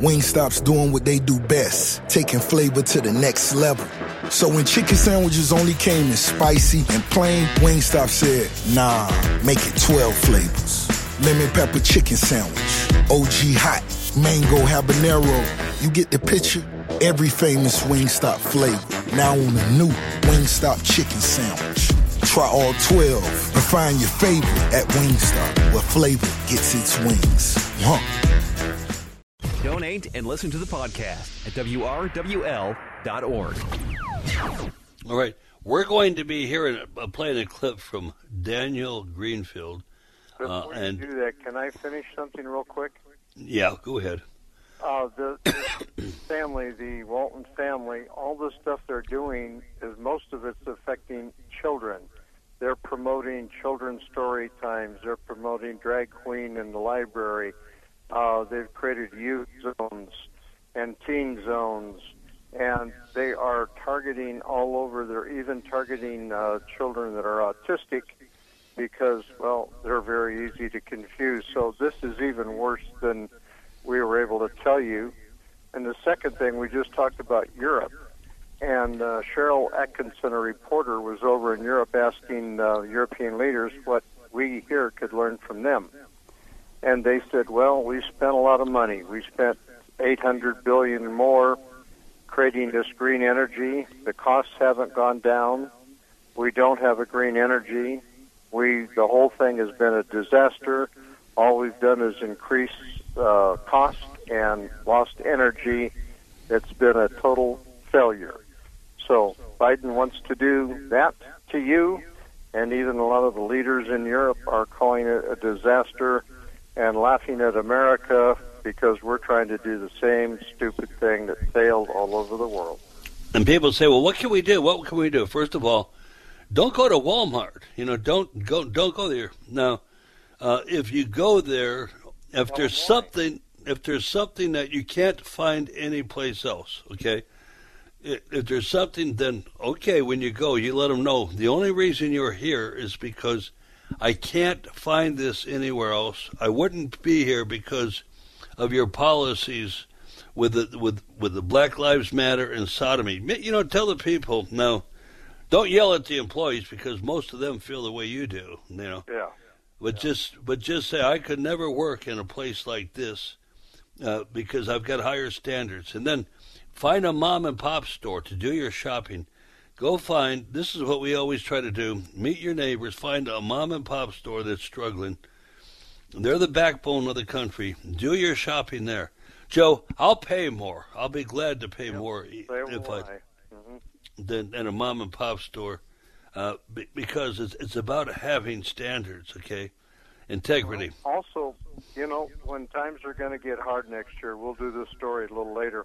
Wingstop's doing what they do best, taking flavor to the next level. So when chicken sandwiches only came in spicy and plain, Wingstop said, nah, make it 12 flavors. Lemon pepper chicken sandwich, OG hot, mango habanero. You get the picture? Every famous Wingstop flavor. Now on a new Wingstop chicken sandwich. Try all 12 and find your favorite at Wingstop, where flavor gets its wings. Donate and listen to the podcast at WRWL.org. All right. We're going to be playing a clip from Daniel Greenfield. Before you do that, can I finish something real quick? Yeah, go ahead. The family, the Walton family, all the stuff they're doing is most of it's affecting children. They're promoting children's story times. They're promoting Drag Queen in the library. They've created youth zones and teen zones, and they are targeting all over. They're even targeting children that are autistic because, well, they're very easy to confuse. So this is even worse than we were able to tell you. And the second thing, we just talked about Europe. And Cheryl Atkinson, a reporter, was over in Europe asking European leaders what we here could learn from them. And they said, well, we spent a lot of money. We spent $800 billion and more creating this green energy. The costs haven't gone down. We don't have a green energy. The whole thing has been a disaster. All we've done is increase cost and lost energy. It's been a total failure. So Biden wants to do that to you, and even a lot of the leaders in Europe are calling it a disaster and laughing at America because we're trying to do the same stupid thing that failed all over the world. And people say, well, what can we do? What can we do? First of all, don't go to Walmart. Don't go there. Now, if you go there, if there's something that you can't find anyplace else, okay? If there's something, then okay, when you go, you let them know. The only reason you're here is because I can't find this anywhere else. I wouldn't be here because of your policies with the Black Lives Matter and sodomy. Tell the people now. Don't yell at the employees because most of them feel the way you do. Yeah. But just say I could never work in a place like this because I've got higher standards. And then find a mom and pop store to do your shopping. Go find. This is what we always try to do. Meet your neighbors. Find a mom and pop store that's struggling. They're the backbone of the country. Do your shopping there. Joe, I'll pay more. I'll be glad to pay more than a mom and pop store. Because it's about having standards, okay? Integrity. Also, when times are going to get hard next year, we'll do this story a little later.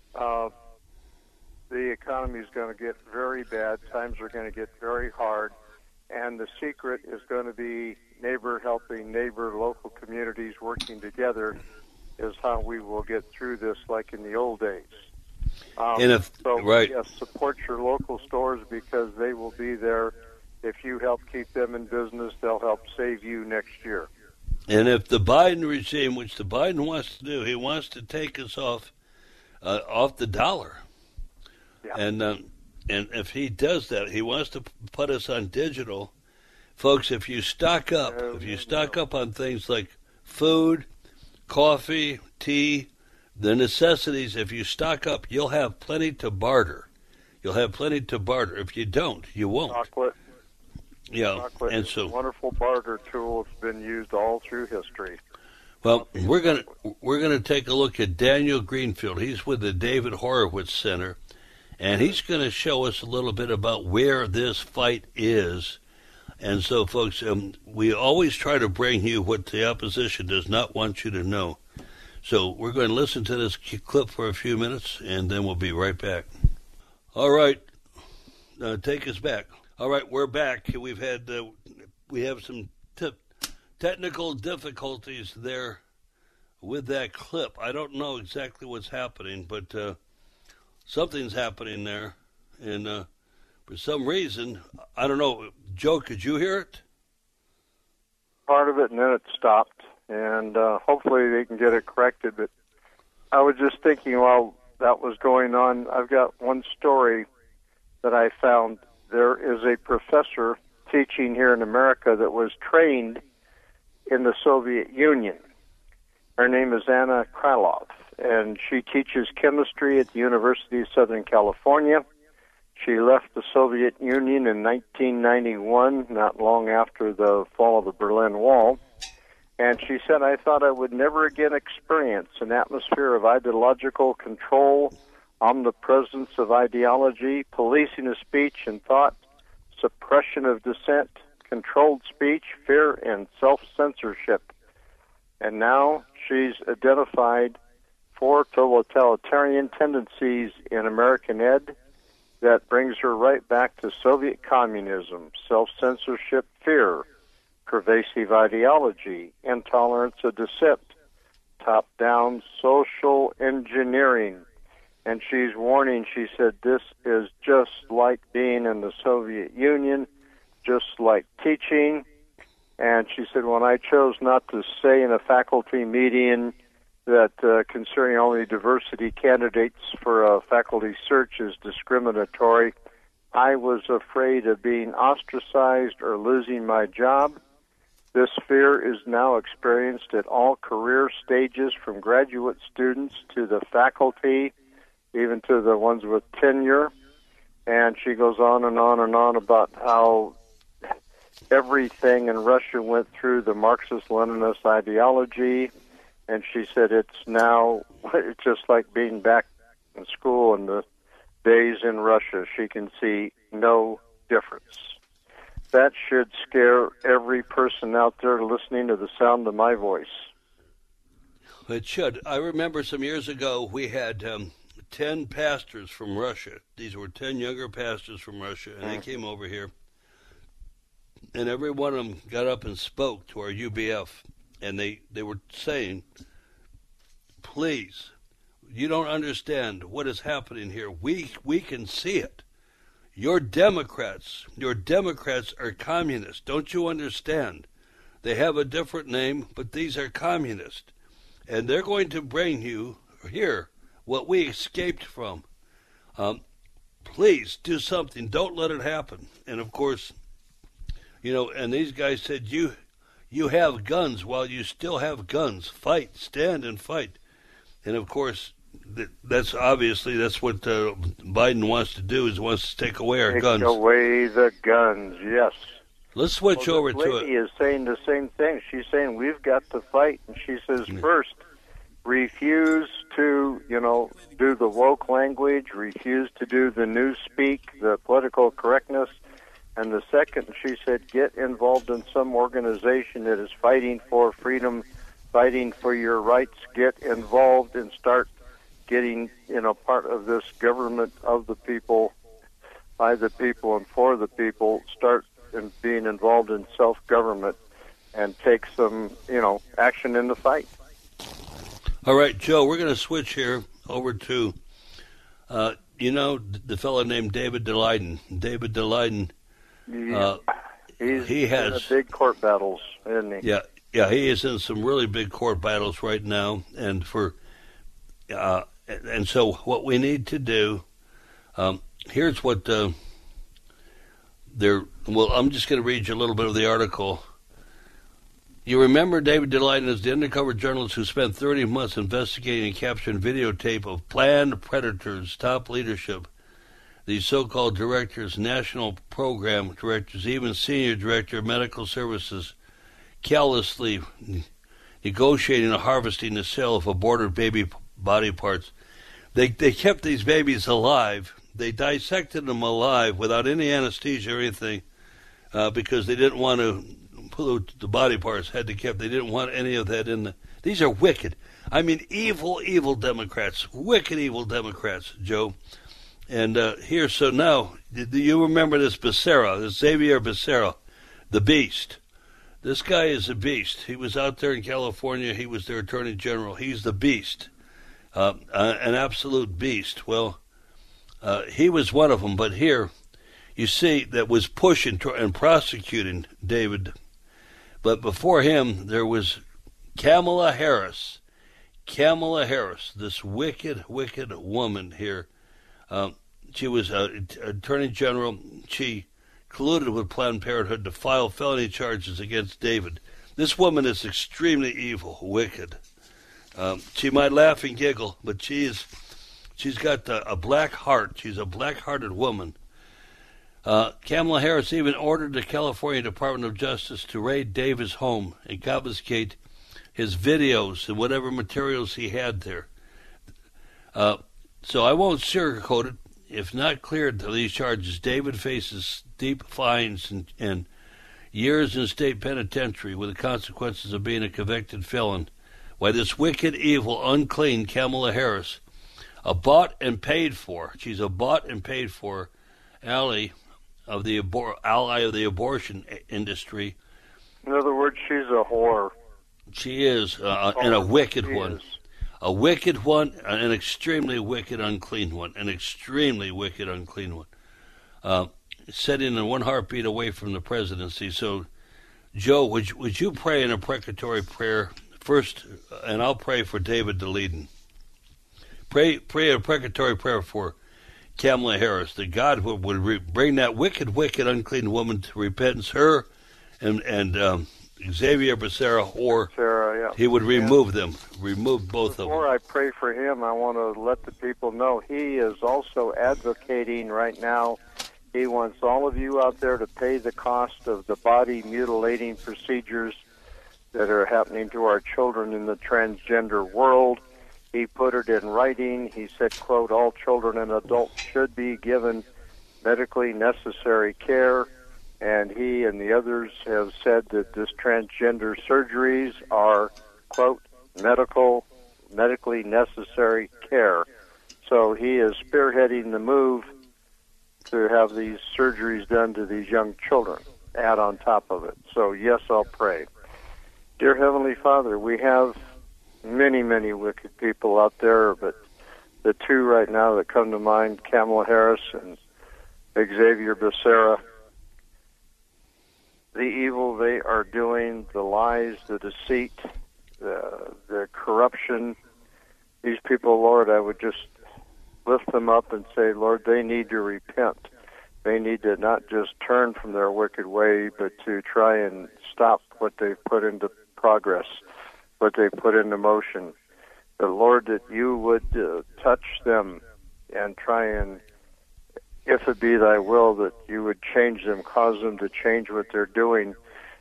The economy is going to get very bad. Times are going to get very hard. And the secret is going to be neighbor helping neighbor, local communities working together is how we will get through this like in the old days. Yes, support your local stores because they will be there. If you help keep them in business, they'll help save you next year. And if the Biden regime, which the Biden wants to do, he wants to take us off the dollar. Yeah. And if he does that, he wants to put us on digital. Folks, if you stock up, up on things like food, coffee, tea, the necessities, if you stock up, you'll have plenty to barter. If you don't, you won't. Chocolate. Yeah, Chocolate and is so a wonderful barter tool. It's been used all through history. Well, we're gonna take a look at Daniel Greenfield. He's with the David Horowitz Center, and he's going to show us a little bit about where this fight is. And so, folks, we always try to bring you what the opposition does not want you to know. So we're going to listen to this clip for a few minutes, and then we'll be right back. All right, take us back. All right, we're back. We have some technical difficulties there with that clip. I don't know exactly what's happening, but something's happening there, and for some reason, I don't know. Joe, could you hear it? Part of it, and then it stopped, and hopefully they can get it corrected. But I was just thinking while that was going on, I've got one story that I found. There is a professor teaching here in America that was trained in the Soviet Union. Her name is Anna Krylov, and she teaches chemistry at the University of Southern California. She left the Soviet Union in 1991, not long after the fall of the Berlin Wall. And she said, I thought I would never again experience an atmosphere of ideological control, omnipresence of ideology, policing of speech and thought, suppression of dissent, controlled speech, fear, and self-censorship. And now she's identified 4 totalitarian tendencies in American ed that brings her right back to Soviet communism, self-censorship, fear, pervasive ideology, intolerance of dissent, top-down social engineering. And she's warning, she said, this is just like being in the Soviet Union, just like teaching. And she said, when I chose not to say in a faculty meeting that considering only diversity candidates for a faculty search is discriminatory, I was afraid of being ostracized or losing my job. This fear is now experienced at all career stages, from graduate students to the faculty, even to the ones with tenure. And she goes on and on and on about how everything in Russia went through the Marxist-Leninist ideology. And she said it's now just like being back in school in the days in Russia. She can see no difference. That should scare every person out there listening to the sound of my voice. It should. I remember some years ago we had 10 pastors from Russia. These were 10 younger pastors from Russia, and they came over here. And every one of them got up and spoke to our UBF, and they were saying, please, you don't understand what is happening here. We can see it. Your Democrats are communists. Don't you understand? They have a different name, but these are communists. And they're going to bring you here what we escaped from. Please do something. Don't let it happen. And, of course, and these guys said, you have guns while you still have guns. Fight, stand and fight. And, of course, that's what Biden wants to do, is wants to take away our guns. Take away the guns, yes. Let's switch over to it. The lady is saying the same thing. She's saying we've got to fight. And she says, first, refuse to, do the woke language, refuse to do the newspeak, the political correctness. And the second, she said, get involved in some organization that is fighting for freedom, fighting for your rights. Get involved and start getting, part of this government of the people, by the people, and for the people. Start being involved in self-government and take some, action in the fight. All right, Joe, we're going to switch here over to, the fellow named David Daleiden. David Daleiden, he has in big court battles, isn't he? Yeah, he is in some really big court battles right now, and and so what we need to do, here's what I'm just going to read you a little bit of the article. You remember David Daleiden is the undercover journalist who spent 30 months investigating and capturing videotape of Planned Predators' top leadership, these so-called directors, national program directors, even senior director of medical services, callously negotiating and harvesting the sale of aborted baby body parts. They kept these babies alive. They dissected them alive without any anesthesia or anything because they didn't want to pollute the body parts. They didn't want any of that in the... These are wicked. I mean, evil Democrats. Wicked, evil Democrats, Joe. And so now, do you remember this Becerra, this Xavier Becerra, the Beast? This guy is a beast. He was out there in California. He was their attorney general. He's the beast, an absolute beast. Well, he was one of them. But here, you see, that was pushing and prosecuting David. But before him, there was Kamala Harris. Kamala Harris, this wicked, wicked woman here. She was Attorney General. She colluded with Planned Parenthood to file felony charges against David. This woman is extremely evil, wicked. She might laugh and giggle, but she's got a black heart. She's a black-hearted woman. Kamala Harris even ordered the California Department of Justice to raid David's home and confiscate his videos and whatever materials he had there. So I won't sugarcoat it. If not cleared of these charges, David faces deep fines and years in state penitentiary with the consequences of being a convicted felon. Why this wicked, evil, unclean Kamala Harris, a bought and paid for, she's a bought and paid for ally of the abortion industry. In other words, she's a whore. She is, and a wicked one. A wicked one, an extremely wicked, unclean one. An extremely wicked, unclean one. Sitting in one heartbeat away from the presidency. So, Joe, would you pray in a precatory prayer first, and I'll pray for David Daleiden. Pray a precatory prayer for Kamala Harris, that God would bring that wicked, wicked, unclean woman to repentance, her and Xavier Becerra, or he would remove them, remove both of them. Before I pray for him, I want to let the people know he is also advocating right now. He wants all of you out there to pay the cost of the body mutilating procedures that are happening to our children in the transgender world. He put it in writing. He said, quote, all children and adults should be given medically necessary care. And he and the others have said that this transgender surgeries are, quote, medically necessary care. So he is spearheading the move to have these surgeries done to these young children, add on top of it. So, yes, I'll pray. Dear Heavenly Father, we have many, many wicked people out there, but the two right now that come to mind, Kamala Harris and Xavier Becerra, the evil they are doing, the lies, the deceit, the corruption, these people, Lord, I would just lift them up and say, Lord, they need to repent. They need to not just turn from their wicked way, but to try and stop what they've put into progress, what they put into motion. But Lord, that you would touch them and try and, if it be thy will, that you would change them, cause them to change what they're doing.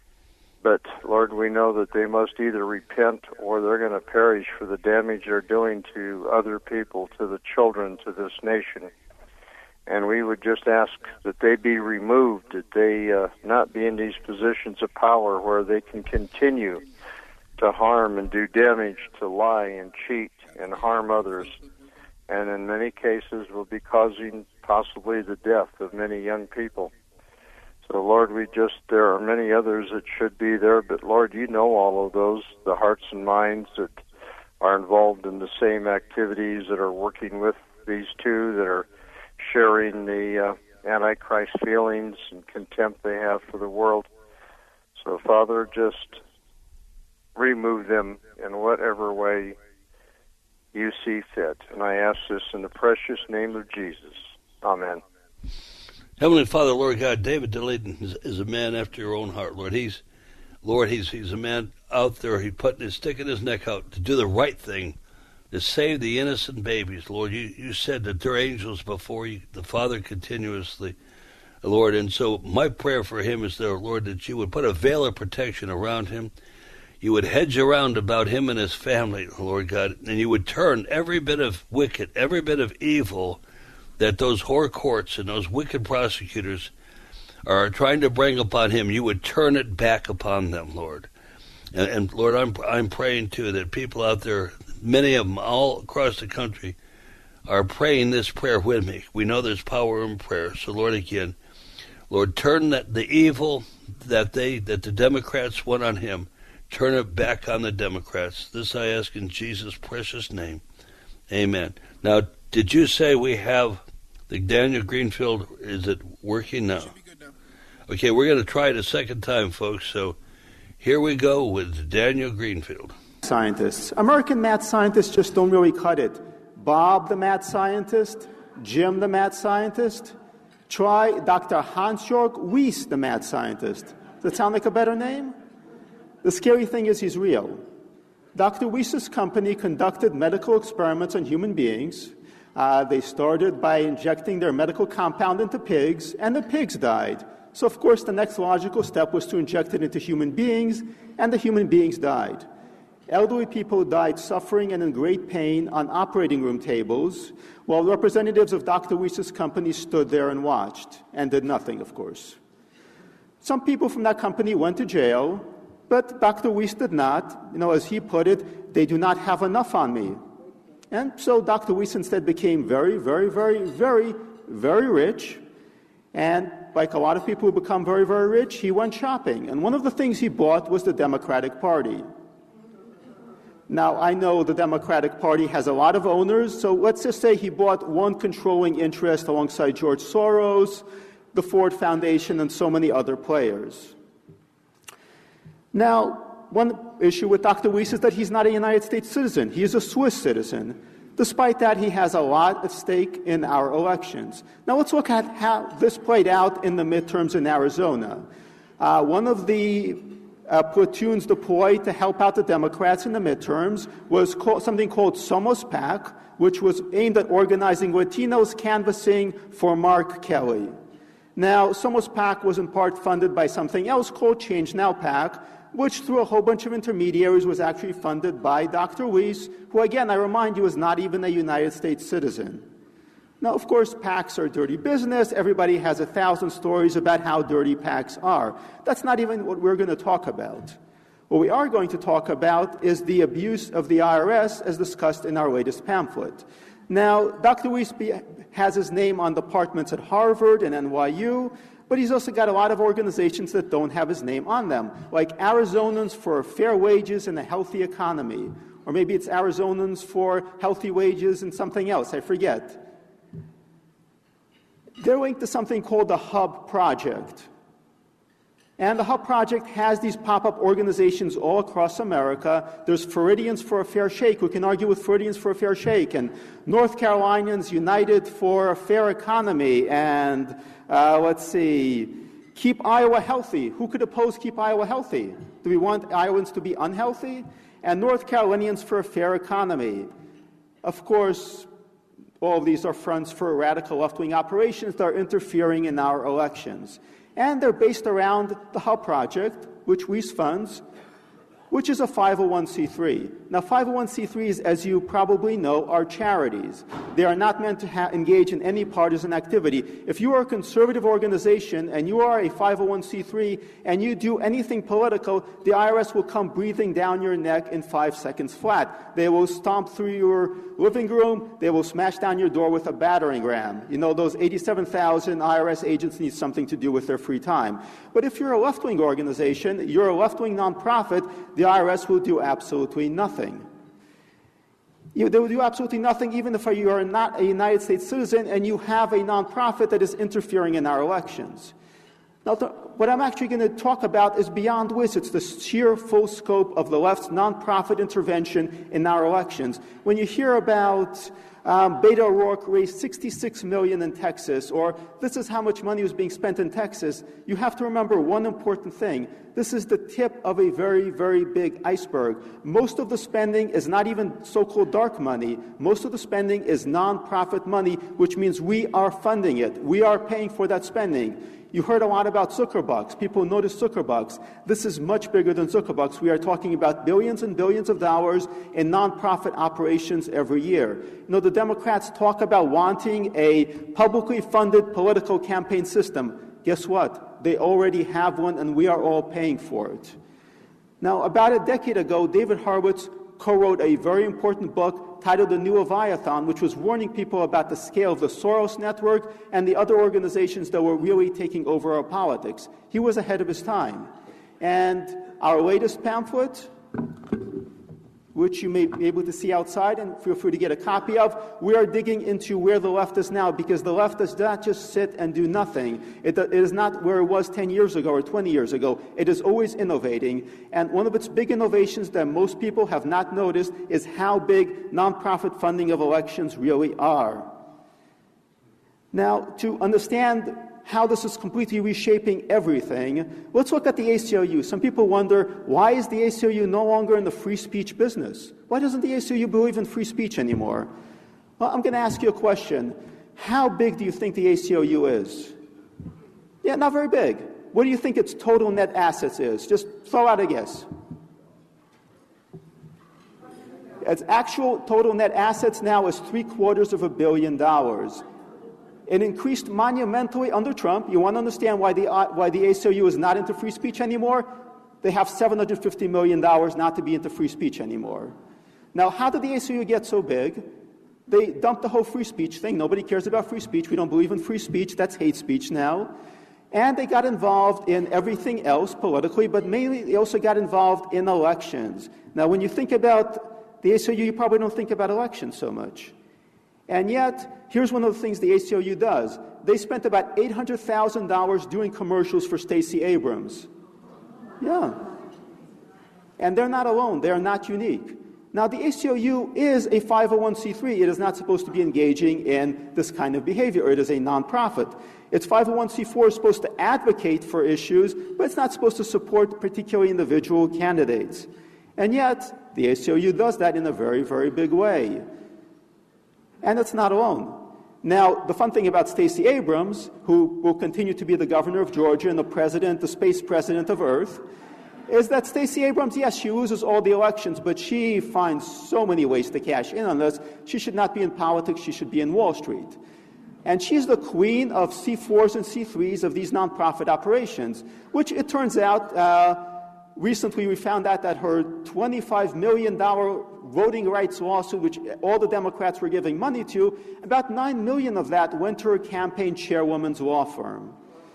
But Lord, we know that they must either repent or they're going to perish for the damage they're doing to other people, to the children, to this nation. And we would just ask that they be removed, that they not be in these positions of power where they can continue to harm and do damage, to lie and cheat and harm others. And in many cases will be causing possibly the death of many young people. So Lord, there are many others that should be there, but Lord, you know all of those, the hearts and minds that are involved in the same activities, that are working with these two, that are sharing the Antichrist feelings and contempt they have for the world. So Father, just remove them in whatever way you see fit. And I ask this in the precious name of Jesus. Amen. Heavenly Father, Lord God, David Daleiden is a man after your own heart, Lord. He's a man out there. He's sticking his neck out to do the right thing, to save the innocent babies, Lord. You said that there are angels before you, the Father, continuously, Lord. And so my prayer for him is, there, Lord, that you would put a veil of protection around him. You would hedge around about him and his family, Lord God, and you would turn every bit of wicked, every bit of evil that those whore courts and those wicked prosecutors are trying to bring upon him. You would turn it back upon them, Lord. And Lord, I'm praying too that people out there, many of them all across the country, are praying this prayer with me. We know there's power in prayer. So Lord, again, Lord, turn the evil that the Democrats want on him, turn it back on the Democrats. This I ask in Jesus' precious name. Amen. Now, did you say we have the Daniel Greenfield? Is it working now? Should be good now. Okay, we're going to try it a second time, folks. So here we go with Daniel Greenfield. scientists. American mad scientists just don't really cut it. Bob the mad scientist, Jim the mad scientist. Try Dr. Hans-Jörg Wyss the mad scientist. Does that sound like a better name? The scary thing is he's real. Dr. Wyss's company conducted medical experiments on human beings. They started by injecting their medical compound into pigs, and the pigs died. So, of course, the next logical step was to inject it into human beings, and the human beings died. Elderly people died suffering and in great pain on operating room tables, while representatives of Dr. Wyss's company stood there and watched, and did nothing, of course. Some people from that company went to jail, but Dr. Wyss did not. As he put it, they do not have enough on me. And so Dr. Wyss instead became very, very, very, very, very rich. And like a lot of people who become very, very rich, he went shopping. And one of the things he bought was the Democratic Party. Now, I know the Democratic Party has a lot of owners, so let's just say he bought one controlling interest alongside George Soros, the Ford Foundation, and so many other players. Now, one issue with Dr. Wyss is that he's not a United States citizen. He is a Swiss citizen. Despite that, he has a lot at stake in our elections. Now, let's look at how this played out in the midterms in Arizona. One of the platoons deployed to help out the Democrats in the midterms was something called Somos PAC, which was aimed at organizing Latinos canvassing for Mark Kelly. Now, Somos PAC was in part funded by something else called Change Now PAC, which through a whole bunch of intermediaries was actually funded by Dr. Wyss, who, again, I remind you, is not even a United States citizen. Now, of course, PACs are dirty business. Everybody has 1,000 stories about how dirty PACs are. That's not even what we're going to talk about. What we are going to talk about is the abuse of the IRS as discussed in our latest pamphlet. Now, Dr. Wyss has his name on departments at Harvard and NYU, but he's also got a lot of organizations that don't have his name on them, like Arizonans for Fair Wages and a Healthy Economy, or maybe it's Arizonans for Healthy Wages and something else, I forget. They're linked to something called the Hub Project. And the Hub Project has these pop-up organizations all across America. There's Floridians for a Fair Shake. We can argue with Floridians for a Fair Shake, and North Carolinians United for a Fair Economy, and Keep Iowa Healthy. Who could oppose Keep Iowa Healthy? Do we want Iowans to be unhealthy? And North Carolinians for a Fair Economy. Of course, all of these are fronts for radical left-wing operations that are interfering in our elections. And they're based around the Hub Project, which Wyss funds, which is a 501c3. Now, 501c3s, as you probably know, are charities. They are not meant to engage in any partisan activity. If you are a conservative organization and you are a 501c3 and you do anything political, the IRS will come breathing down your neck in 5 seconds flat. They will stomp through your living room. They will smash down your door with a battering ram. You know, those 87,000 IRS agents need something to do with their free time. But if you're a left-wing organization, you're a left-wing nonprofit, the IRS will do absolutely nothing. They will do absolutely nothing even if you are not a United States citizen and you have a nonprofit that is interfering in our elections. Now, what I'm actually going to talk about is beyond Wyss. It's the sheer full scope of the left's nonprofit intervention in our elections. When you hear about Beto O'Rourke raised $66 million in Texas, or this is how much money was being spent in Texas, you have to remember one important thing. This is the tip of a very, very big iceberg. Most of the spending is not even so-called dark money. Most of the spending is nonprofit money, which means we are funding it. We are paying for that spending. You heard a lot about Zuckerbucks. People notice Zuckerbucks. This is much bigger than Zuckerbucks. We are talking about billions and billions of dollars in nonprofit operations every year. You know, the Democrats talk about wanting a publicly funded political campaign system. Guess what? They already have one, and we are all paying for it. Now, about a decade ago, David Horowitz co-wrote a very important book titled The New Leviathan, which was warning people about the scale of the Soros network and the other organizations that were really taking over our politics. He was ahead of his time. And our latest pamphlet which you may be able to see outside, and feel free to get a copy of. We are digging into where the left is now, because the left does not just sit and do nothing. It is not where it was 10 years ago or 20 years ago. It is always innovating. And one of its big innovations that most people have not noticed is how big nonprofit funding of elections really are. Now, to understand how this is completely reshaping everything, let's look at the ACLU. Some people wonder, why is the ACLU no longer in the free speech business? Why doesn't the ACLU believe in free speech anymore? Well, I'm going to ask you a question. How big do you think the ACLU is? Yeah, not very big. What do you think its total net assets is? Just throw out a guess. Its actual total net assets now is $750 million. It increased monumentally under Trump. You want to understand why the ACLU is not into free speech anymore? They have $750 million not to be into free speech anymore. Now, how did the ACLU get so big? They dumped the whole free speech thing. Nobody cares about free speech. We don't believe in free speech. That's hate speech now. And they got involved in everything else politically, but mainly they also got involved in elections. Now, when you think about the ACLU, you probably don't think about elections so much. And yet, here's one of the things the ACLU does. They spent about $800,000 doing commercials for Stacey Abrams. Yeah. And they're not alone. They are not unique. Now, the ACLU is a 501c3. It is not supposed to be engaging in this kind of behavior. It is a nonprofit. Its 501c4 is supposed to advocate for issues, but it's not supposed to support particularly individual candidates. And yet, the ACLU does that in a very, very big way. And it's not alone. Now, the fun thing about Stacey Abrams, who will continue to be the governor of Georgia and the space president of Earth, is that Stacey Abrams, yes, she loses all the elections, but she finds so many ways to cash in on this. She should not be in politics. She should be in Wall Street. And she's the queen of C4s and C3s of these nonprofit operations, which it turns out, recently we found out that her $25 million voting rights lawsuit, which all the Democrats were giving money to, about $9 million of that went to her campaign chairwoman's law firm.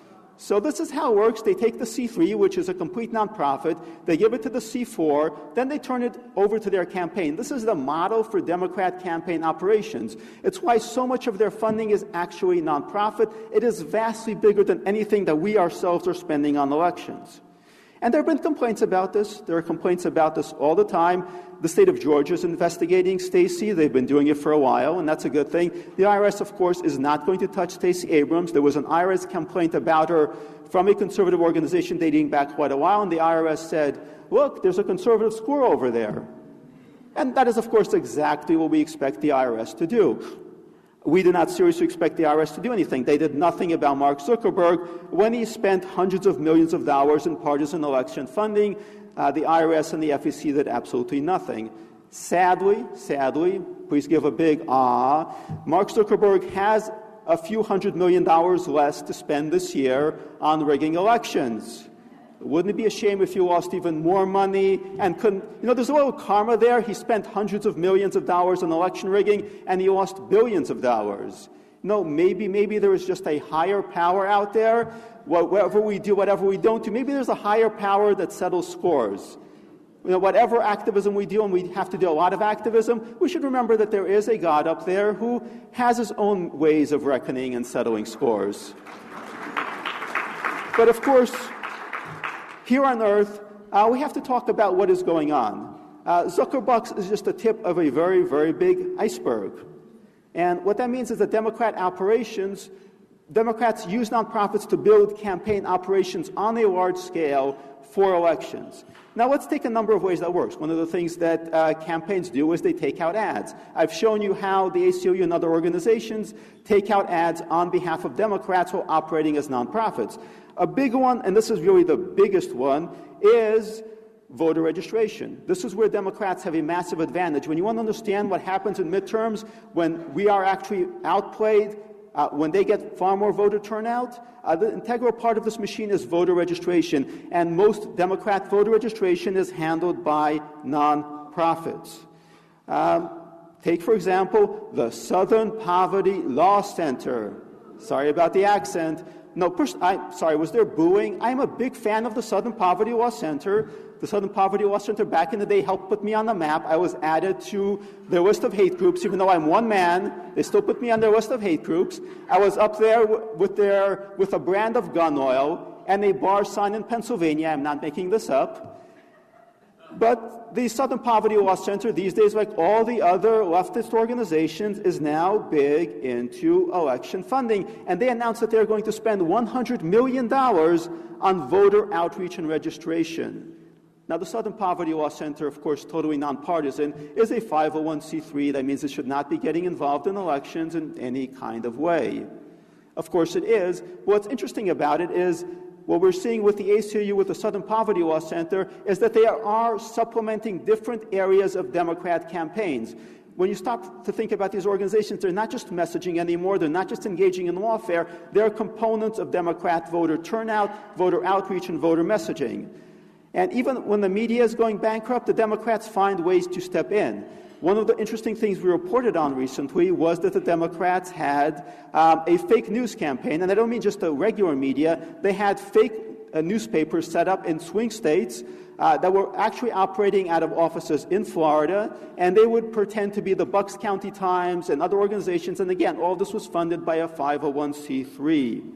So this is how it works. They take the C3, which is a complete nonprofit, they give it to the C4, then they turn it over to their campaign. This is the model for Democrat campaign operations. It's why so much of their funding is actually nonprofit. It is vastly bigger than anything that we ourselves are spending on elections. And there have been complaints about this. There are complaints about this all the time. The state of Georgia is investigating Stacey. They've been doing it for a while, and that's a good thing. The IRS, of course, is not going to touch Stacey Abrams. There was an IRS complaint about her from a conservative organization dating back quite a while, and the IRS said, look, there's a conservative squirrel over there. And that is, of course, exactly what we expect the IRS to do. We do not seriously expect the IRS to do anything. They did nothing about Mark Zuckerberg when he spent hundreds of millions of dollars in partisan election funding. The IRS and the FEC did absolutely nothing. Sadly, please give a big ah, Mark Zuckerberg has a few $100 million less to spend this year on rigging elections. Wouldn't it be a shame if you lost even more money and couldn't... there's a little karma there. He spent hundreds of millions of dollars on election rigging, and he lost billions of dollars. Maybe there is just a higher power out there. Whatever we do, whatever we don't do, maybe there's a higher power that settles scores. Whatever activism we do, and we have to do a lot of activism, we should remember that there is a God up there who has his own ways of reckoning and settling scores. But of course, here on Earth, we have to talk about what is going on. Zuckerbucks is just the tip of a very, very big iceberg. And what that means is that Democrats use nonprofits to build campaign operations on a large scale for elections. Now, let's take a number of ways that works. One of the things that campaigns do is they take out ads. I've shown you how the ACLU and other organizations take out ads on behalf of Democrats while operating as nonprofits. A big one, and this is really the biggest one, is voter registration. This is where Democrats have a massive advantage. When you want to understand what happens in midterms, when we are actually outplayed, when they get far more voter turnout, the integral part of this machine is voter registration, and most Democrat voter registration is handled by nonprofits. Take, for example, the Southern Poverty Law Center. Sorry about the accent. was there booing? I'm a big fan of the Southern Poverty Law Center. The Southern Poverty Law Center back in the day helped put me on the map. I was added to their list of hate groups. Even though I'm one man, they still put me on their list of hate groups. I was up there with a brand of gun oil and a bar sign in Pennsylvania. I'm not making this up. But the Southern Poverty Law Center these days, like all the other leftist organizations, is now big into election funding. And they announced that they're going to spend $100 million on voter outreach and registration. Now, the Southern Poverty Law Center, of course, totally nonpartisan, is a 501c3. That means it should not be getting involved in elections in any kind of way. Of course it is. What's interesting about it is what we're seeing with the ACLU, with the Southern Poverty Law Center, is that they are supplementing different areas of Democrat campaigns. When you stop to think about these organizations, they're not just messaging anymore, they're not just engaging in lawfare, they're components of Democrat voter turnout, voter outreach, and voter messaging. And even when the media is going bankrupt, the Democrats find ways to step in. One of the interesting things we reported on recently was that the Democrats had a fake news campaign, and I don't mean just the regular media. They had fake newspapers set up in swing states that were actually operating out of offices in Florida, and they would pretend to be the Bucks County Times and other organizations, and again, all this was funded by a 501c3.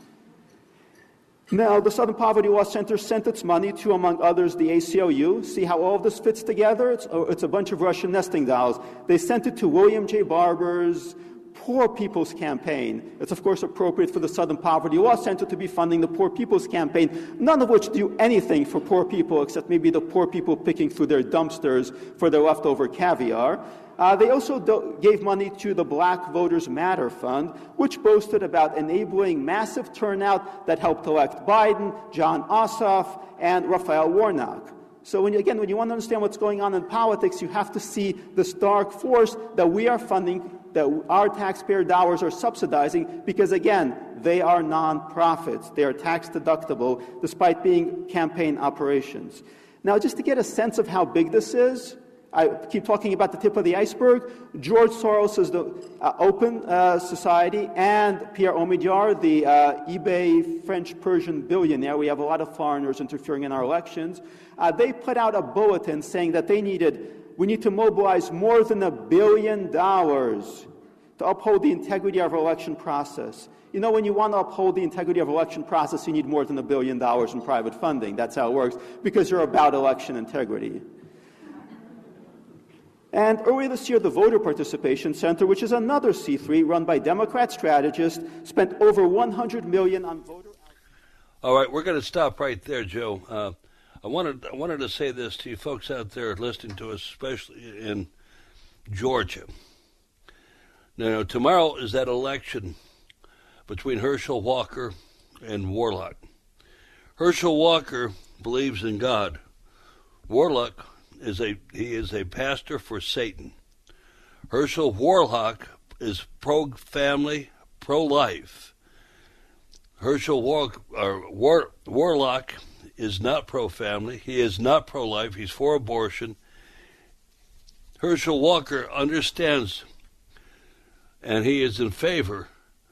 Now, the Southern Poverty Law Center sent its money to, among others, the ACLU. See how all of this fits together? It's a bunch of Russian nesting dolls. They sent it to William J. Barber's Poor People's Campaign. It's, of course, appropriate for the Southern Poverty Law Center to be funding the Poor People's Campaign, none of which do anything for poor people except maybe the poor people picking through their dumpsters for their leftover caviar. They also gave money to the Black Voters Matter Fund, which boasted about enabling massive turnout that helped elect Biden, John Ossoff, and Raphael Warnock. So when you want to understand what's going on in politics, you have to see this dark force that we are funding, that our taxpayer dollars are subsidizing, because again, they are nonprofits. They are tax deductible, despite being campaign operations. Now, just to get a sense of how big this is, I keep talking about the tip of the iceberg. George Soros is the Open Society, and Pierre Omidyar, the eBay French-Persian billionaire. We have a lot of foreigners interfering in our elections. They put out a bulletin saying that we need to mobilize more than $1 billion to uphold the integrity of our election process. You know, when you want to uphold the integrity of election process, you need more than $1 billion in private funding. That's how it works, because you're about election integrity. And earlier this year, the Voter Participation Center, which is another C3 run by Democrat strategists, spent over $100 million on voter outreach. All right, we're going to stop right there, Joe. I wanted to say this to you folks out there listening to us, especially in Georgia. Now, tomorrow is that election between Herschel Walker and Warnock. Herschel Walker believes in God. Warnock is a pastor for Satan. Herschel Warnock is pro-family, pro-life. Herschel Warnock is not pro-family. He is not pro-life. He's for abortion. Herschel Walker understands, and he is in favor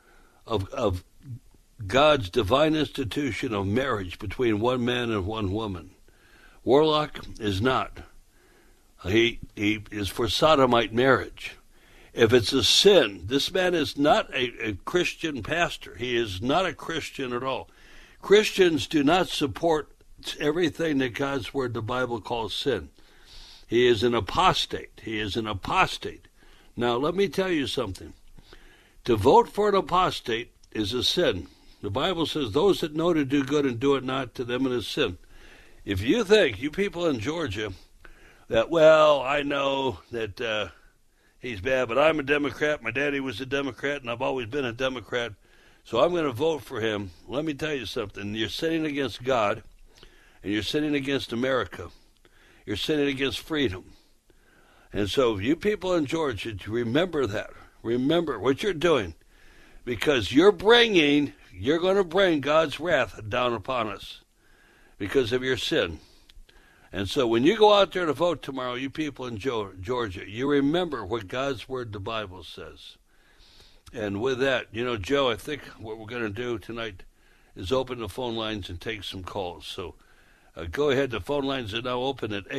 of God's divine institution of marriage between one man and one woman. Warnock is not. He is for sodomite marriage. If it's a sin, this man is not a Christian pastor. He is not a Christian at all. Christians do not support everything that God's Word, the Bible, calls sin. He is an apostate. He is an apostate. Now, let me tell you something. To vote for an apostate is a sin. The Bible says those that know to do good and do it not, to them it is sin. If you think, you people in Georgia, that, well, I know that he's bad, but I'm a Democrat, my daddy was a Democrat, and I've always been a Democrat, so I'm going to vote for him. Let me tell you something. You're sinning against God, and you're sinning against America. You're sinning against freedom. And so you people in Georgia, remember that. Remember what you're doing, because you're going to bring God's wrath down upon us because of your sin. And so when you go out there to vote tomorrow, you people in Georgia, you remember what God's Word, the Bible, says. And with that, Joe, I think what we're going to do tonight, is open the phone lines and take some calls. So go ahead. The phone lines are now open at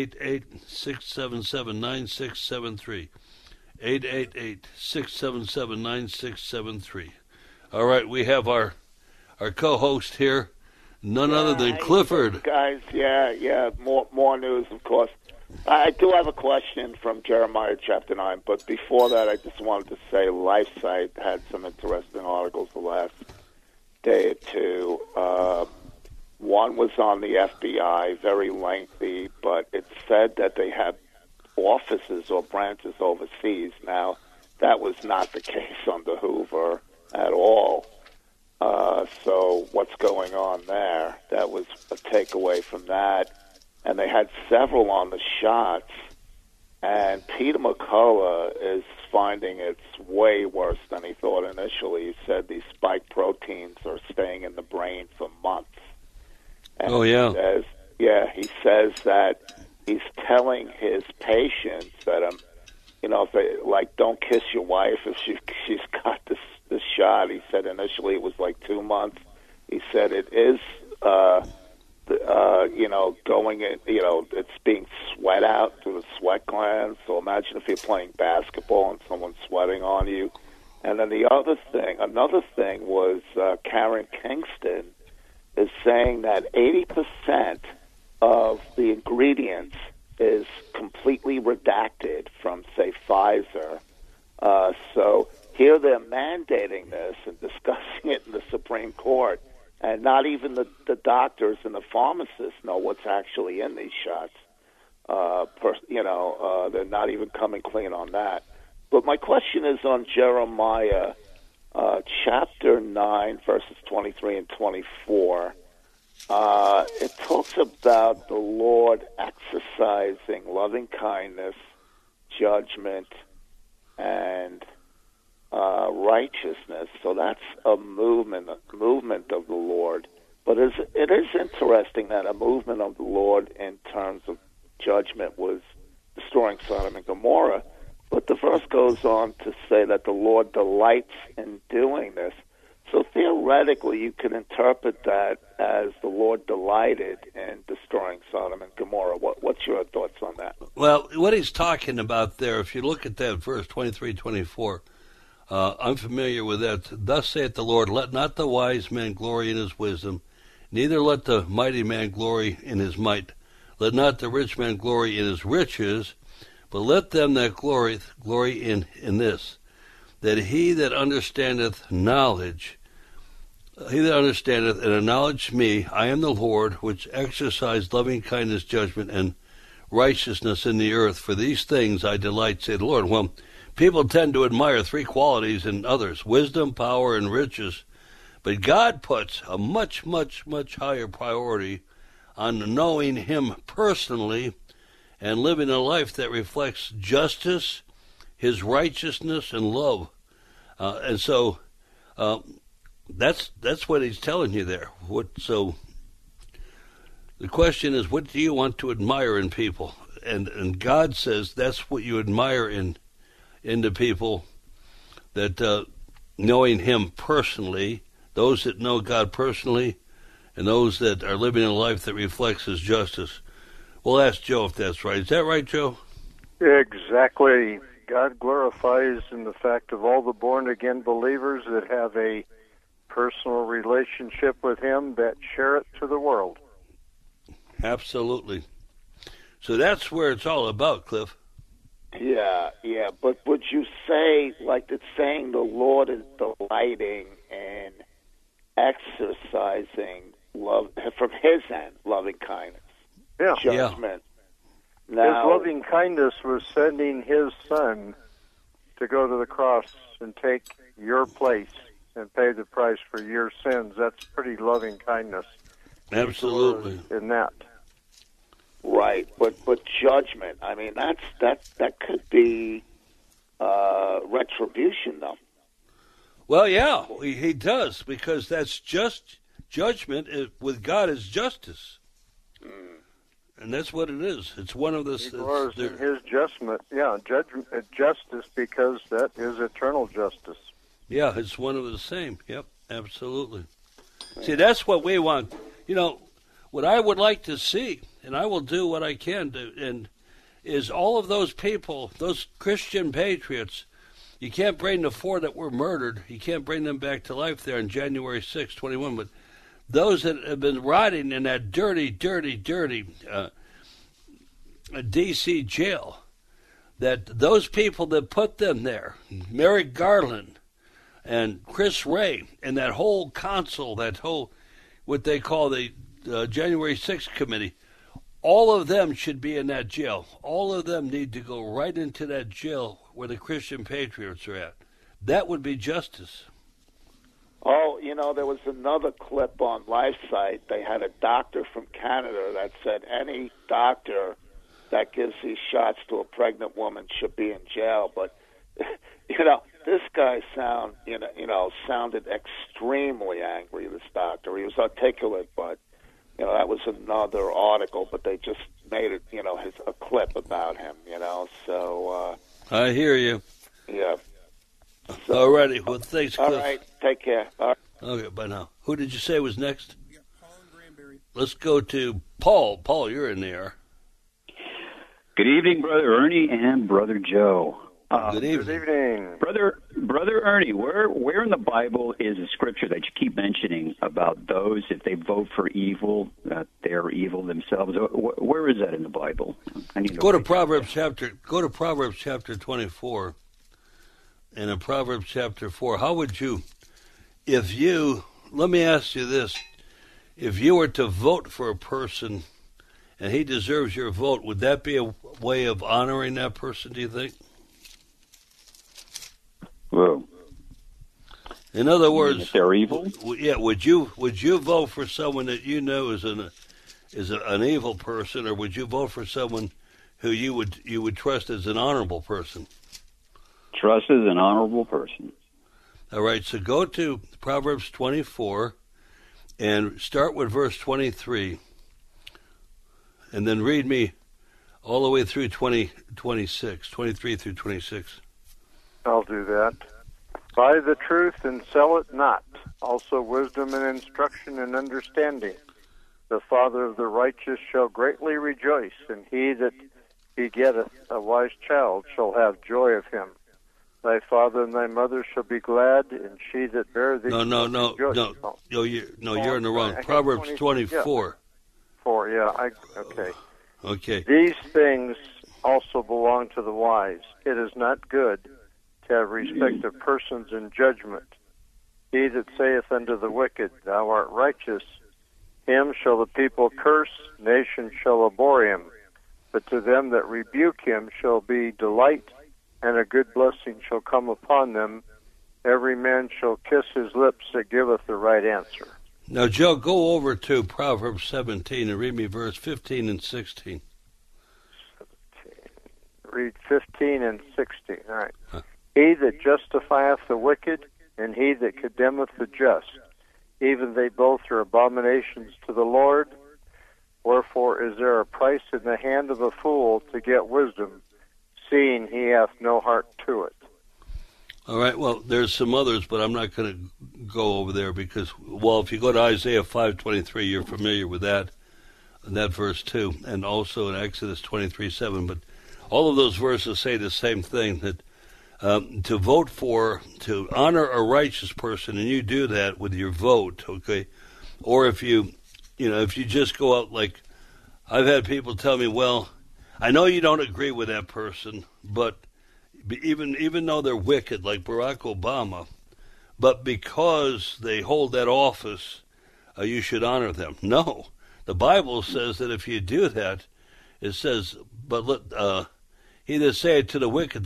888-677-9673. 888-677-9673. All right, we have our co-host here, none other than Clifford. Guys, more news, of course. I do have a question from Jeremiah chapter 9, but before that, I just wanted to say LifeSite had some interesting articles the last day or two. One was on the FBI, very lengthy, but it said that they have offices or branches overseas. Now, that was not the case under Hoover at all. So what's going on there? That was a takeaway from that. And they had several on the shots. And Peter McCullough is finding it's way worse than he thought initially. He said these spike proteins are staying in the brain for months. And he says that he's telling his patients that, if they, don't kiss your wife if she's got this shot. He said initially it was 2 months. He said it is, going in, it's being sweat out through the sweat glands. So imagine if you're playing basketball and someone's sweating on you. And then another thing was Karen Kingston is saying that 80% of the ingredients is completely redacted from, say, Pfizer. So here they're mandating this and discussing it in the Supreme Court, and not even the doctors and the pharmacists know what's actually in these shots. They're not even coming clean on that. But my question is on Jeremiah chapter 9, verses 23 and 24. It talks about the Lord exercising loving kindness, judgment, and righteousness. So that's a movement of the Lord. But it is interesting that a movement of the Lord in terms of judgment was destroying Sodom and Gomorrah. But the verse goes on to say that the Lord delights in doing this. So theoretically, you can interpret that as the Lord delighted in destroying Sodom and Gomorrah. What's your thoughts on that? Well, what he's talking about there, if you look at that verse 23, 24, I'm familiar with that. Thus saith the Lord, let not the wise man glory in his wisdom, neither let the mighty man glory in his might. Let not the rich man glory in his riches, but let them that glory in this, that he that understandeth knowledge, and acknowledge me, I am the Lord, which exercise loving kindness, judgment, and righteousness in the earth. For these things I delight, say the Lord. Well, people tend to admire three qualities in others, wisdom, power, and riches. But God puts a much, much, much higher priority on knowing Him personally and living a life that reflects justice, His righteousness, and love. And so that's what He's telling you there. So the question is, what do you want to admire in people? And God says that's what you admire in the people, that knowing Him personally, those that know God personally, and those that are living a life that reflects His justice. We'll ask Joe if that's right. Is that right, Joe? Exactly. God glorifies in the fact of all the born-again believers that have a personal relationship with Him, that share it to the world. Absolutely. So that's where it's all about, Cliff. Yeah. But would you say, like it's saying the Lord is delighting in exercising love from His end, loving kindness, judgment? Now, His loving kindness was sending His Son to go to the cross and take your place and pay the price for your sins. That's pretty loving kindness. Absolutely. In that. Right, but judgment, I mean, that could be retribution, though. Well, yeah, he does, because that's just judgment with God is justice. And that's what it is. It's one of the... He glories in His judgment, justice, because that is eternal justice. Yeah, it's one of the same. Yep, absolutely. See, that's what we want. You know, what I would like to see, and I will do what I can do, and is all of those people, those Christian patriots. You can't bring the 4 that were murdered. You can't bring them back to life there on January 6, 21. But those that have been rotting in that dirty D.C. jail, that those people that put them there, Merrick Garland and Chris Wray, and that whole council, that whole, what they call the January 6th committee, all of them should be in that jail. All of them need to go right into that jail where the Christian patriots are at. That would be justice. Oh, you know, there was another clip on LifeSite. They had a doctor from Canada that said any doctor that gives these shots to a pregnant woman should be in jail. But, you know, this guy sounded extremely angry, this doctor. He was articulate, but, you know, that was another article, but they just made it, you know, a clip about him, you know, so. I hear you. Yeah. So, all righty. Well, thanks, Cliff. All right. Take care. All right. Okay, bye now. Who did you say was next? Yeah, Paul and Granbury. Let's go to Paul. Paul, you're in there. Good evening, Brother Ernie and Brother Joe. Good evening. Good evening. Brother Ernie, where in the Bible is a scripture that you keep mentioning about those, if they vote for evil, that they're evil themselves? Where is that in the Bible? I need to go to Proverbs chapter 24. And in Proverbs chapter 4, how would you, let me ask you this, if you were to vote for a person and he deserves your vote, would that be a way of honoring that person, do you think? Whoa. In other words, if they're evil? Yeah, would you vote for someone that you know is an evil person, or would you vote for someone who you would trust as an honorable person? Trust as an honorable person. All right, so go to Proverbs 24 and start with verse 23, and then read me all the way through 23 through 26. I'll do that. Buy the truth and sell it not, also wisdom and instruction and understanding. The father of the righteous shall greatly rejoice, and he that begetteth a wise child shall have joy of him. Thy father and thy mother shall be glad, and she that bare thee No, you're in the wrong. Proverbs 24. Okay. Okay. These things also belong to the wise. It is not good to have respect of persons in judgment. He that saith unto the wicked, Thou art righteous, him shall the people curse, nation shall abhor him. But to them that rebuke him shall be delight, and a good blessing shall come upon them. Every man shall kiss his lips that giveth the right answer. Now, Joe, go over to Proverbs 17 and read me verse 15 and 16. 17. Read 15 and 16. All right. He that justifieth the wicked, and he that condemneth the just, even they both are abominations to the Lord. Wherefore is there a price in the hand of a fool to get wisdom, seeing he hath no heart to it? All right, well, there's some others, but I'm not going to go over there because, well, if you go to Isaiah 5:23, you're familiar with that verse too, and also in Exodus 23:7. But all of those verses say the same thing, that to vote for, to honor a righteous person, and you do that with your vote, okay? Or if you just go out, like, I've had people tell me, well, I know you don't agree with that person, but even though they're wicked, like Barack Obama, but because they hold that office, you should honor them. No, the Bible says that if you do that, it says, but let he that saith to the wicked,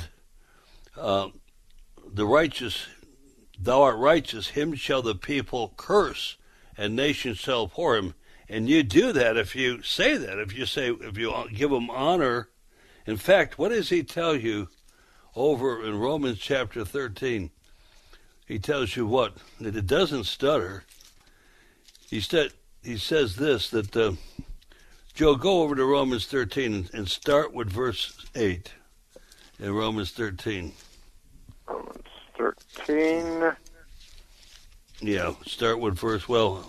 the righteous, Thou art righteous, him shall the people curse, and nations shall abhor him. And you do that if you say that, if you give him honor. In fact, what does he tell you over in Romans chapter 13? He tells you what? That it doesn't stutter. He says this, that, Joe, go over to Romans 13 and start with verse 8 in Romans 13. Romans 13. Yeah, start with verse. No,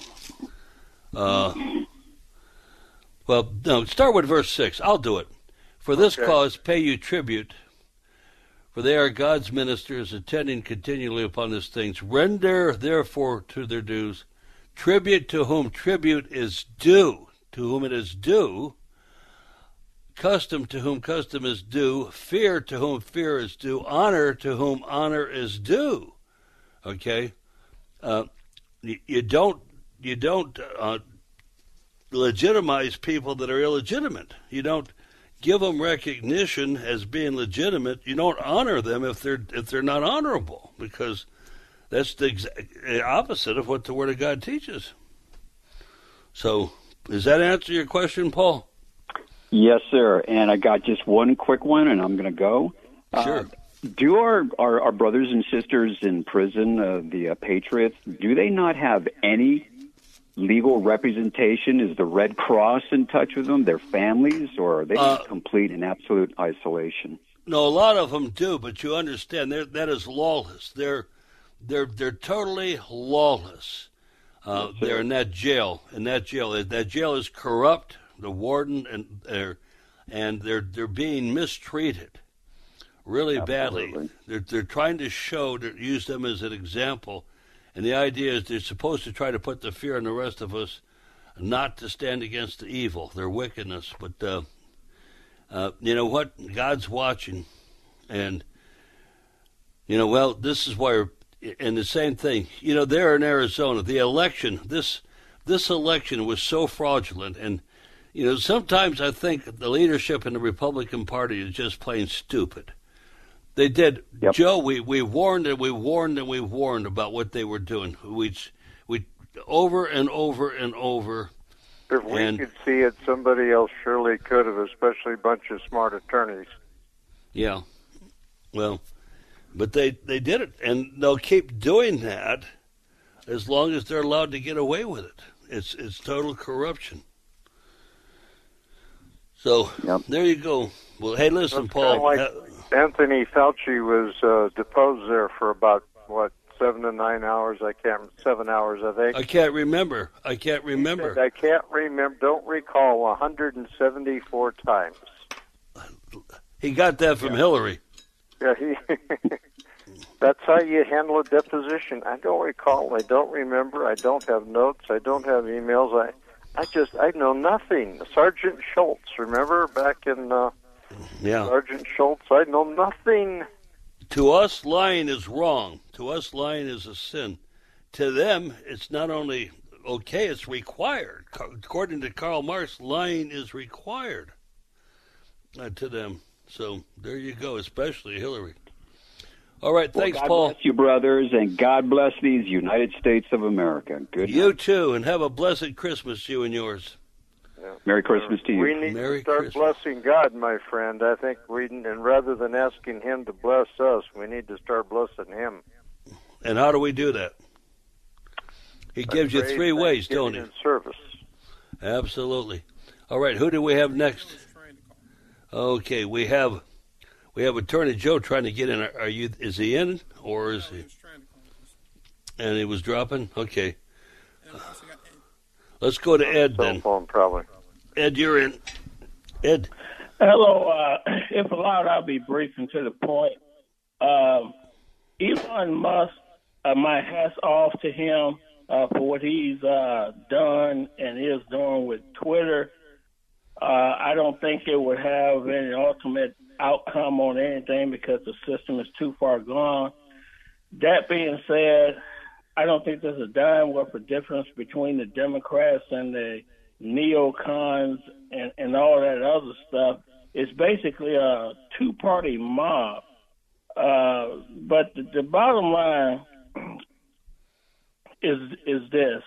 start with verse 6. I'll do it. For this cause pay you tribute, for they are God's ministers, attending continually upon these things. Render, therefore, to their dues tribute to whom tribute is due, to whom it is due, custom to whom custom is due, fear to whom fear is due, honor to whom honor is due. Okay? You don't legitimize people that are illegitimate. You don't give them recognition as being legitimate. You don't honor them if they're not honorable, because that's the opposite of what the Word of God teaches. So, does that answer your question, Paul? Yes, sir. And I got just one quick one, and I'm going to go. Sure. Do our brothers and sisters in prison, the Patriots, do they not have any legal representation? Is the Red Cross in touch with them, their families, or are they in complete and absolute isolation? No, a lot of them do, but you understand that is lawless. They're totally lawless. Yes, they're in that jail. That jail is corrupt. The warden and they're being mistreated really badly. They're trying to use them as an example, and the idea is they're supposed to try to put the fear in the rest of us, not to stand against the evil, their wickedness. But you know what? God's watching, and this is why. And the same thing, there in Arizona, the election, this election was so fraudulent, and sometimes I think the leadership in the Republican Party is just plain stupid. They did, yep. Joe. We warned and we warned and we warned about what they were doing. We over and over and over. If we could see it, somebody else surely could have, especially a bunch of smart attorneys. Yeah, well. But they did it, and they'll keep doing that as long as they're allowed to get away with it. It's total corruption. So There you go. Well, hey, listen, That's Paul. Like Anthony Fauci was deposed there for about 7 to 9 hours. 7 hours, I think. I can't remember. I can't remember. Don't recall 174 times. He got that from Hillary. Yeah, that's how you handle a deposition. I don't recall. I don't remember. I don't have notes. I don't have emails. I know nothing. Sergeant Schultz, remember back in Sergeant Schultz? I know nothing. To us, lying is wrong. To us, lying is a sin. To them, it's not only okay, it's required. According to Karl Marx, lying is required to them. So there you go, especially Hillary. All right, thanks, God Paul. God bless you, brothers, and God bless these United States of America. Good night. You too, and have a blessed Christmas, you and yours. Yeah. Merry Christmas to you. We need to start blessing God, my friend. I think and rather than asking Him to bless us, we need to start blessing Him. And how do we do that? He gives you 3 ways, don't he? Service. Absolutely. All right, who do we have next? Okay, we have Attorney Joe trying to get in. Is he in, or is he? And he was dropping? Okay. Let's go to Ed then. Phone, probably. Ed, you're in. Ed. Hello. If allowed, I'll be brief and to the point. Elon Musk, my hat's off to him for what he's done and is doing with Twitter. I don't think it would have any ultimate outcome on anything because the system is too far gone. That being said, I don't think there's a dime worth of difference between the Democrats and the neocons and all that other stuff. It's basically a two-party mob. But the bottom line is this.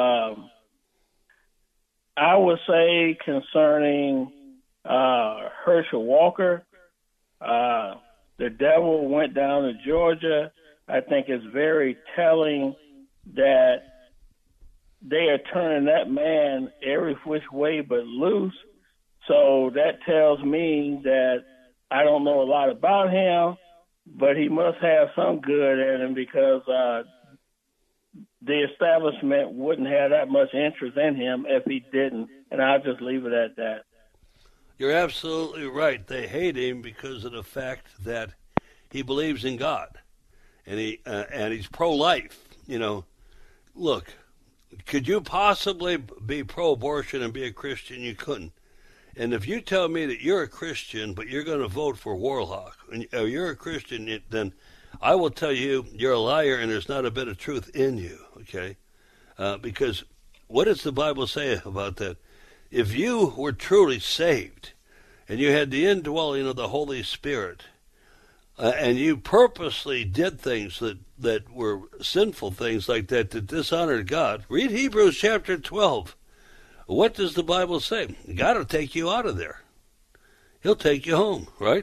I would say concerning Herschel Walker, the devil went down to Georgia. I think it's very telling that they are turning that man every which way but loose. So that tells me that I don't know a lot about him, but he must have some good in him because the establishment wouldn't have that much interest in him if he didn't, and I'll just leave it at that. You're absolutely right. They hate him because of the fact that he believes in God, and he's pro-life. You know, look, could you possibly be pro-abortion and be a Christian? You couldn't. And if you tell me that you're a Christian, but you're going to vote for Warlock, or you're a Christian, then I will tell you you're a liar and there's not a bit of truth in you, okay? Because what does the Bible say about that? If you were truly saved and you had the indwelling of the Holy Spirit and you purposely did things that were sinful things like that dishonored God, read Hebrews chapter 12. What does the Bible say? God will take you out of there. He'll take you home, right?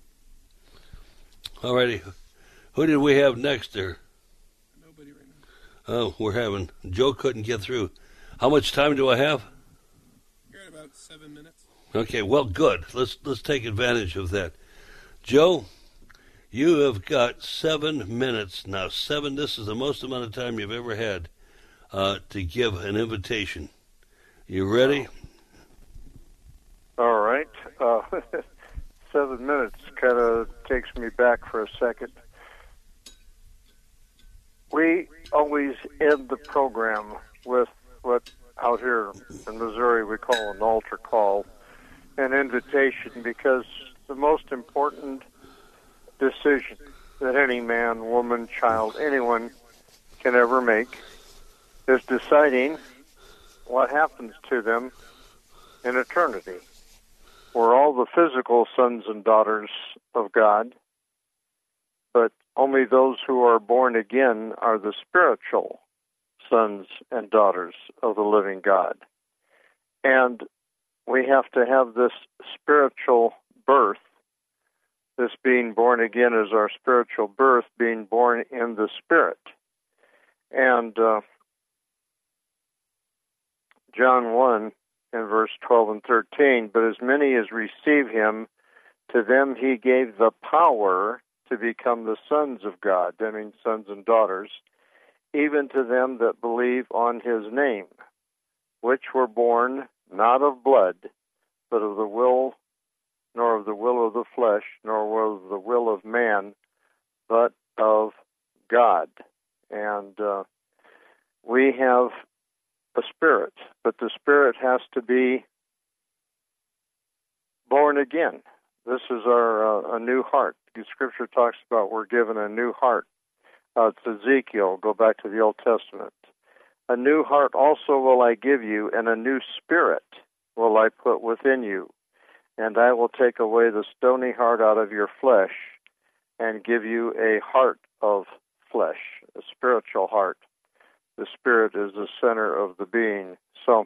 All righty. Who did we have next there? Nobody right now. Oh, Joe couldn't get through. How much time do I have? You're at about 7 minutes. Okay, well, good. Let's take advantage of that. Joe, you have got 7 minutes now. This is the most amount of time you've ever had to give an invitation. You ready? All right. 7 minutes kind of takes me back for a second. We always end the program with what out here in Missouri we call an altar call, an invitation, because the most important decision that any man, woman, child, anyone can ever make is deciding what happens to them in eternity. We're all the physical sons and daughters of God, but only those who are born again are the spiritual sons and daughters of the living God. And we have to have this spiritual birth, this being born again is our spiritual birth, being born in the Spirit. And John 1 in verse 12 and 13, but as many as receive him, to them he gave the power to become the sons of God, that means sons and daughters, even to them that believe on his name, which were born not of blood, but of the will, nor of the will of the flesh, nor of the will of man, but of God. And we have a spirit, but the spirit has to be born again. This is our a new heart. The Scripture talks about we're given a new heart. It's Ezekiel. Go back to the Old Testament. A new heart also will I give you, and a new spirit will I put within you. And I will take away the stony heart out of your flesh and give you a heart of flesh, a spiritual heart. The Spirit is the center of the being. So,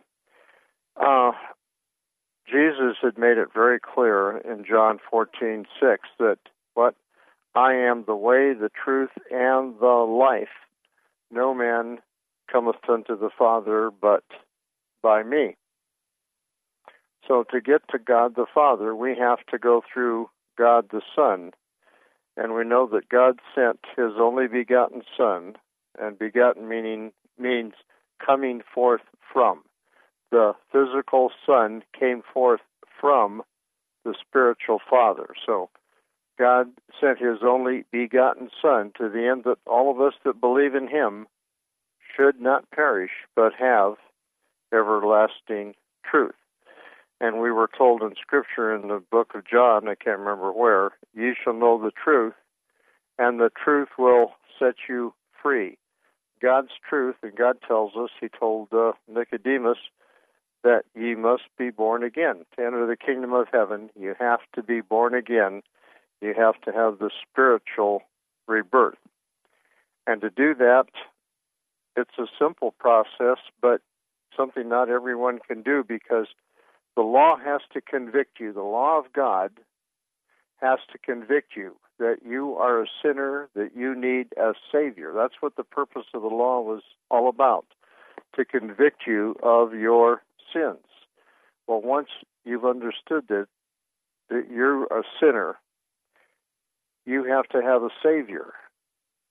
Jesus had made it very clear in John 14:6 that what? I am the way, the truth, and the life. No man cometh unto the Father but by me. So to get to God the Father, we have to go through God the Son. And we know that God sent his only begotten Son, and begotten means coming forth from. The physical Son came forth from the spiritual Father. So God sent his only begotten Son to the end that all of us that believe in him should not perish, but have everlasting truth. And we were told in Scripture in the book of John, I can't remember where, ye shall know the truth, and the truth will set you free. God's truth, and God tells us, he told Nicodemus, that ye must be born again. To enter the kingdom of heaven, you have to be born again. You have to have the spiritual rebirth. And to do that, it's a simple process, but something not everyone can do, because the law has to convict you. The law of God has to convict you that you are a sinner, that you need a Savior. That's what the purpose of the law was all about, to convict you of your sins. Well, once you've understood that you're a sinner, you have to have a Savior.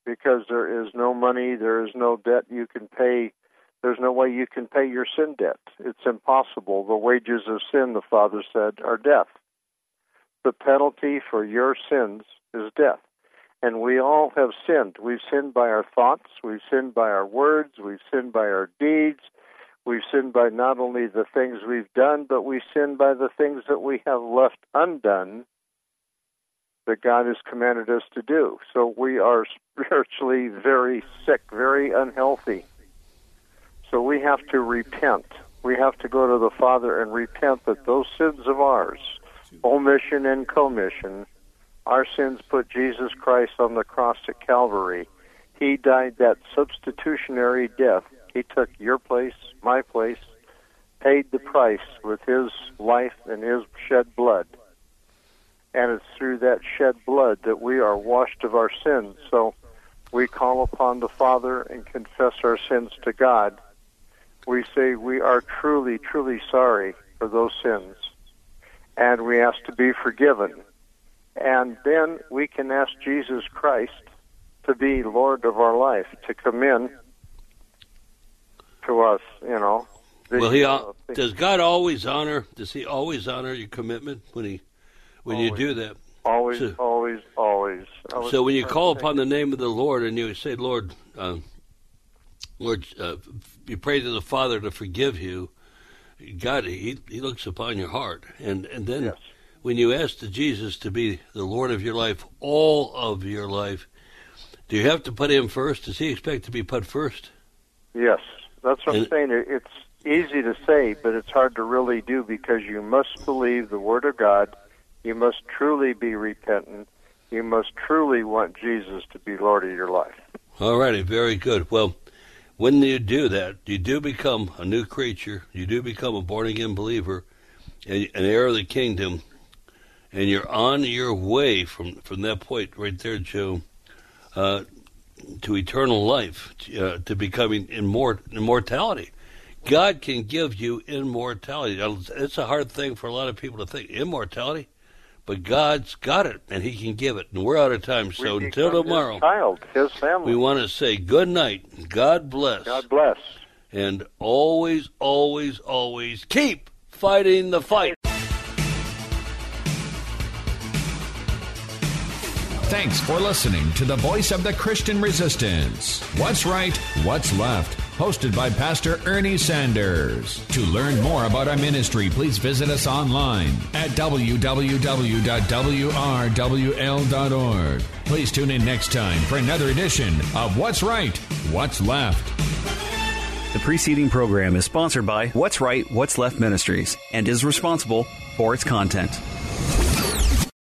because there is no money, there is no debt you can pay. There's no way you can pay your sin debt. It's impossible. The wages of sin, the Father said, are death. The penalty for your sins is death. And we all have sinned. We've sinned by our thoughts. We've sinned by our words. We've sinned by our deeds. We've sinned by not only the things we've done, but we've sinned by the things that we have left undone that God has commanded us to do. So we are spiritually very sick, very unhealthy. So we have to repent. We have to go to the Father and repent that those sins of ours, omission and commission, our sins put Jesus Christ on the cross at Calvary. He died that substitutionary death. He took your place, my place, paid the price with his life and his shed blood. And it's through that shed blood that we are washed of our sins. So we call upon the Father and confess our sins to God. We say we are truly, truly sorry for those sins. And we ask to be forgiven. And then we can ask Jesus Christ to be Lord of our life, to come in to us, you know. Well, does God always honor? Does He always honor your commitment when you do that? Always. So when you call upon the name of the Lord and you say, Lord, you pray to the Father to forgive you, God, He looks upon your heart, and then yes. When you ask Jesus to be the Lord of your life, all of your life, do you have to put Him first? Does He expect to be put first? Yes, that's what I'm saying. It's easy to say, but it's hard to really do, because you must believe the Word of God. You must truly be repentant. You must truly want Jesus to be Lord of your life. All righty, very good. Well, when you do that, you do become a new creature. You do become a born-again believer, an heir of the kingdom, and you're on your way from that point right there, Joe, to eternal life, to becoming immortality. God can give you immortality. It's a hard thing for a lot of people to think, immortality, but God's got it, and He can give it. And we're out of time, so until tomorrow, his family. we want to say good night. God bless. God bless. And always, always, always keep fighting the fight. Thanks for listening to the Voice of the Christian Resistance. What's Right, What's Left? Hosted by Pastor Ernie Sanders. To learn more about our ministry, please visit us online at www.wrwl.org. Please tune in next time for another edition of What's Right, What's Left. The preceding program is sponsored by What's Right, What's Left Ministries and is responsible for its content.